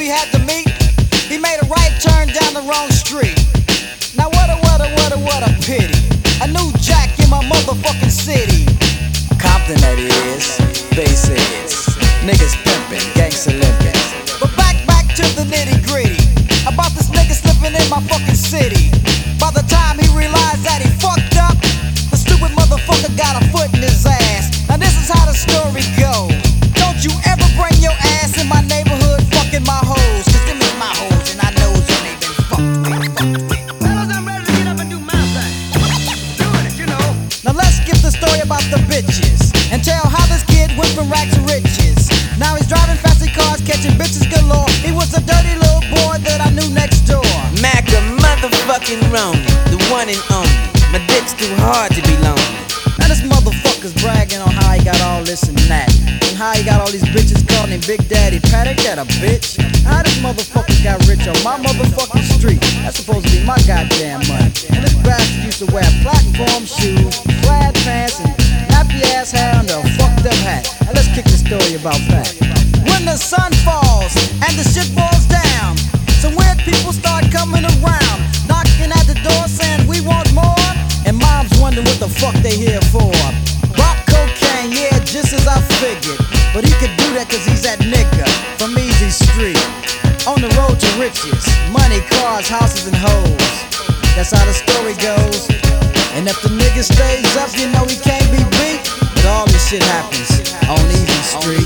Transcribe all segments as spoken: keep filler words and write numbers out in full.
he had to meet, he made a right turn down the wrong street. Now what a, what a, what a, what a pity. A new jack in my motherfucking city. Compton that is, bass is, niggas pimpin', gangsta limpin'. But back, back to the nitty gritty about this nigga slipping in my fucking city. By the time he realized that he fucked up, the stupid motherfucker got a foot in his ass. Now this is how the story goes. Don't you ever bring your ass in my neighborhood fucking my hoes, cause them is my hoes and I knows when they been fucked with. Fellas, I'm ready to get up and do my thing. Doing it, you know. Now let's skip the story about the bitches and tell how this kid went from rags to riches. Now he's driving fancy cars, catching bitches galore. He was a dirty little boy that I knew next door. Mac a motherfucking Romy, the one and only. My dick's too hard to be lonely. Now this motherfucker's bragging on how he got all this and that, and how he got all these bitches calling him Big Daddy Pat. Ain't that a bitch? How this motherfucker got rich on my motherfucking street? That's supposed to be my goddamn money. And this bastard used to wear platform shoes, plaid pants, and nappy ass hair under a fucked up hat. Now let's kick the story about that. When the sun falls and the shit falls down, some weird people start coming around, knocking at the door saying we want more. And mom's wondering what the fuck they here for. Rock cocaine, yeah, just as I figured. But he could do that cause he's that nigga from Easy Street, on the road to riches, money, cars, houses, and hoes. That's how the story goes. And if the nigga stays up, you know he can't be beat. But all this shit happens on Easy Street.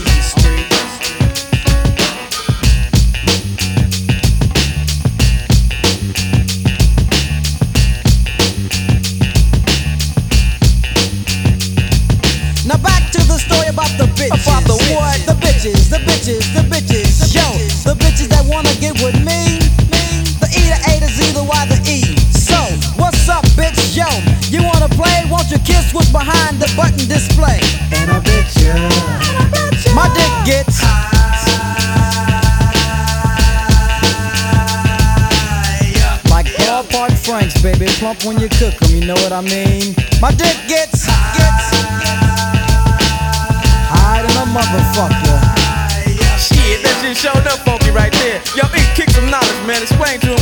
Now back to the story about the bitches. About the what? The bitches, the bitches, the bitches. Yo, the bitches that wanna get with me. The E, the A, the Z, the Y, the E. So, what's up, bitch? Yo, you wanna play? Won't you kiss what's behind the button display? And I bet ya, My dick gets like ballpark Franks, baby. Plump when you cook 'em, you know what I mean? My dick gets, gets higher than a motherfucker. Shit, that shit showed up funky right there. Yo, E, kick some knowledge, man. Explain to him